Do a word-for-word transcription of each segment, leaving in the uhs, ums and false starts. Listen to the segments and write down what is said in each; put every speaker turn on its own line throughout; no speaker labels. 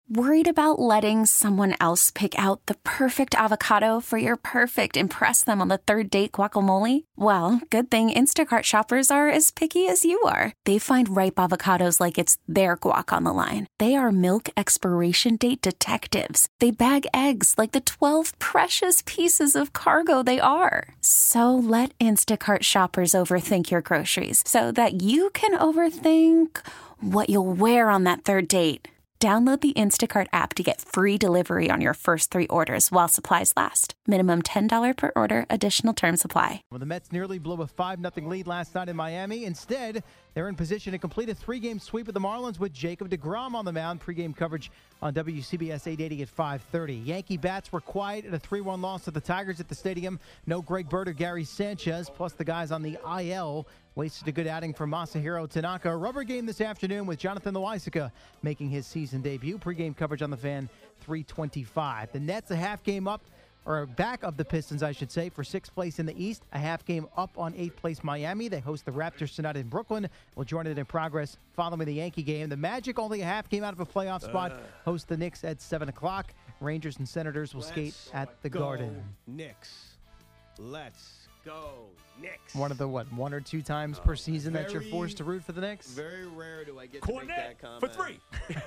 Worried about letting someone else pick out the perfect avocado for your perfect impress them on the third date guacamole? Well, good thing Instacart shoppers are as picky as you are. They find ripe avocados like it's their guac on the line. They are milk expiration date detectives. They bag eggs like the twelve precious pieces of cargo they are. So let Instacart shoppers overthink your groceries so that you can overthink what you'll wear on that third date. Download the Instacart app to get free delivery on your first three orders while supplies last. Minimum ten dollars per order. Additional terms apply.
Well, the Mets nearly blew a five nothing lead last night in Miami. Instead, they're in position to complete a three-game sweep of the Marlins with Jacob deGrom on the mound. Pre-game coverage on W C B S eight eighty at five thirty. Yankee bats were quiet at a three one loss to the Tigers at the stadium. No Greg Bird or Gary Sanchez, plus the guys on the I L. Wasted a good outing from Masahiro Tanaka. A rubber game this afternoon with Jonathan Loaisiga making his season debut. Pre-game coverage on the Fan, three twenty-five. The Nets a half game up, or back of the Pistons, I should say, for sixth place in the East. A half game up on eighth place Miami. They host the Raptors tonight in Brooklyn. We'll join it in progress following the Yankee game. The Magic only a half game out of a playoff spot. Uh, host the Knicks at seven o'clock. Rangers and Senators will skate at the
go
Garden.
Knicks. Let's go Knicks.
One of the, what, one or two times oh, per season very, that you're forced to root for the Knicks?
Very rare do I get
Cornet
to make that comment.
For three.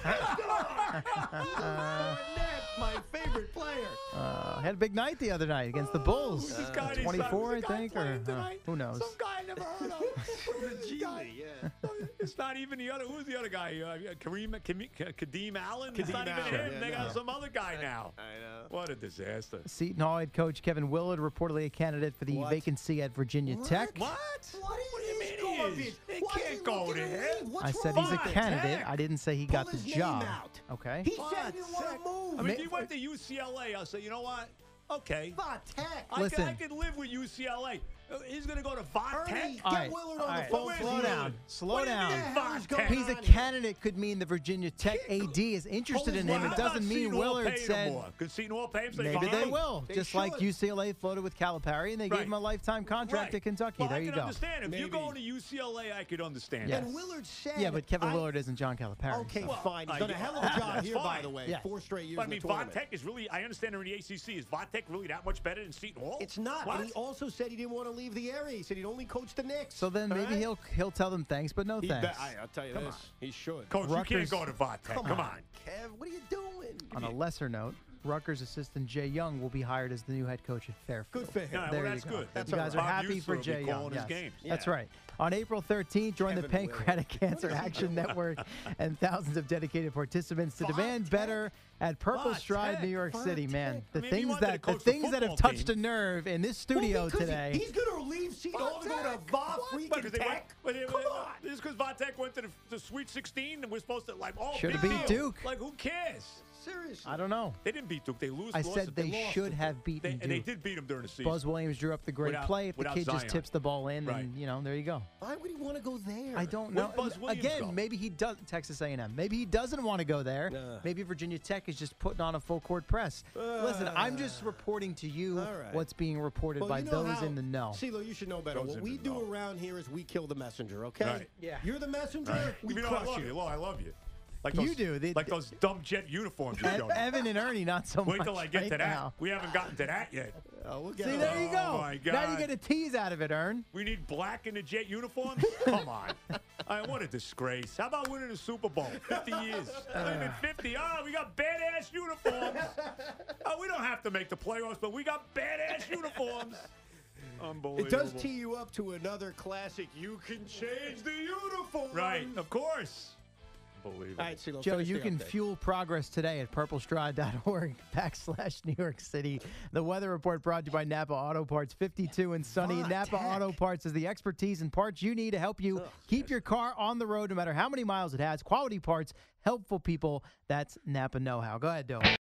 uh, Cornet, my favorite player.
Uh, had a big night the other night against the Bulls.
Uh, uh,
twenty-four, I think, or uh, who knows?
Some guy I never heard of.
the G League, yeah.
It's not even the other. Who's the other guy? Uh, Kareem, Kadeem Allen?
Kadeem
it's not
Allen,
even him.
yeah,
they
no.
got some other guy
I,
now.
I know.
What a disaster.
Seton Hall head coach Kevin Willard reportedly a candidate for the
what?
vacancy at Virginia
what?
Tech.
What?
What,
what do you mean he is? He
Why
can't go there.
I said he's a candidate. I didn't say he
Pull
got the
his
job.
Name out.
Okay.
He said he didn't want to move.
I mean, if he went to U C L A, I'll say, you know what? Okay.
Vatech.
I
Listen.
Can, I can live with U C L A. He's going to go to
Ernie,
Vatech?
get
All right.
Willard
All
on
right.
the phone.
Slow down. Slow
what
down.
Do you mean, Vatech?
He's a candidate could mean the Virginia Tech A D is interested in him.
Well,
It doesn't mean
Seton Hall
Willard
pay
said.
more. Could Seton Hall pay him? So
Maybe they
fine?
will.
They
Just
should.
like U C L A floated with Calipari, and they
Right.
gave him a lifetime contract
Right.
at Kentucky.
Well,
there
I
you
can
go.
understand. If
Maybe.
you're going to U C L A, I could understand.
Yes.
And Willard said.
Yeah, but Kevin
I,
Willard isn't John Calipari.
Okay,
so.
fine. He's
I-
done a hell of a job
That's
here, by
fine.
the way.
Yeah.
Four straight years
But I
in
mean,
the tournament.
Vatech is really, I understand they're in the A C C. Is Vatech really that much better than Seton Hall?
It's not.
What?
And he also said he didn't want to leave the area. He said he'd only coach the Knicks.
So then maybe
All right?
he'll he'll tell them thanks, but no
He
thanks.
bet- I, I'll tell you
Come
this.
on.
He should.
Coach,
Rutgers-
you can't go to Vatech.
Come,
Come
on,
on.
Kev. What are you doing?
On a lesser note, Rutgers assistant Jay Young will be hired as the new head coach at Fairfield.
Good for him.
Yeah,
There
well,
you
that's
go.
good.
That's
you
all
guys
right.
are
Bob
happy
Uecker
for
will be
Jay Young.
calling his
Yes.
games.
That's
Yeah.
right. On April thirteenth, join the
Kevin Willard.
Pancreatic Cancer Action Network and thousands of dedicated participants to demand
Vatech.
better at Purple
Vatech.
Stride, New York City. Man, the
I mean, if he
things
wanted to
that the
coach the
things that have
football
touched
team-
a nerve in this
Well,
studio
because he-
today.
He's going to leave Seton Hall to go to Va
But
freaking
because they went,
Tech.
but it,
Come on.
Just because Vatech went to the, the Sweet sixteen and we're supposed to, like, oh,
Shoulda
big
beat
deal.
Duke.
Like, who cares?
Seriously.
I don't know.
They didn't beat Duke. They lose.
I
lost
said
it.
they
lost
should
it.
have
They,
beaten
and they
Duke.
did beat them during the season.
Buzz Williams drew up the great
Without-
play. If the
without
kid just
Zion.
tips the ball in, then,
Right.
you know, there you go.
Why would he want to go there?
I don't
Where'd
know.
Buzz Williams
Again,
go?
maybe he does. Texas A and M. Maybe he doesn't want to go there.
Nah.
Maybe Virginia Tech is just putting on a full court press. Listen, I'm just reporting to you
All right.
what's being reported
Well,
by
you know
those
how-
in the know.
CeeLo, you should know better.
Those
What
in
we
the
do
know.
around here is we kill the messenger, okay?
Right.
Yeah.
You're the messenger,
Right.
we
you know,
crush
I love
you.
you. Lord, I love you. Like
You
those,
do. The-
like those dumb jet uniforms you
Ev-
showed.
Evan and Ernie, not so
Wait
much.
till I get
right
to that.
now.
We haven't gotten to that yet.
Oh, we'll get
See,
it.
there you go.
Oh, my
Now you
God.
get a tease out of it, Ern.
We need black in the jet uniforms? Come on. All right, what a disgrace. How about winning a Super Bowl? fifty years. Not even fifty. Oh, we got badass uniforms. Oh, we don't have to make the playoffs, but we got badass uniforms. Unbelievable.
It does tee you up to another classic. You can change the uniform.
Right, of course. Unbelievable.
All right, CeeLo,
Joe,
finish
you
the
can
update.
fuel progress today at purplestride.org backslash New York City. The weather report brought to you by Napa Auto Parts. fifty-two and sunny.
Vatech.
Napa Auto Parts is the expertise and parts you need to help you keep your car on the road no matter how many miles it has. Quality parts, helpful people. That's Napa know-how. Go ahead, Joe.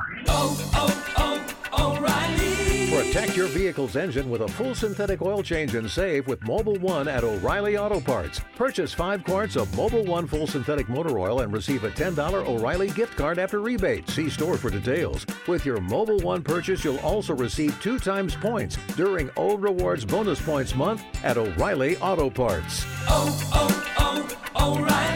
Oh, oh, oh, O'Reilly.
Protect your vehicle's engine with a full synthetic oil change and save with Mobile One at O'Reilly Auto Parts. Purchase five quarts of Mobile One full synthetic motor oil and receive a ten dollars O'Reilly gift card after rebate. See store for details. With your Mobile One purchase, you'll also receive two times points during O Rewards Bonus Points Month at O'Reilly Auto Parts.
Oh, oh, oh, O'Reilly.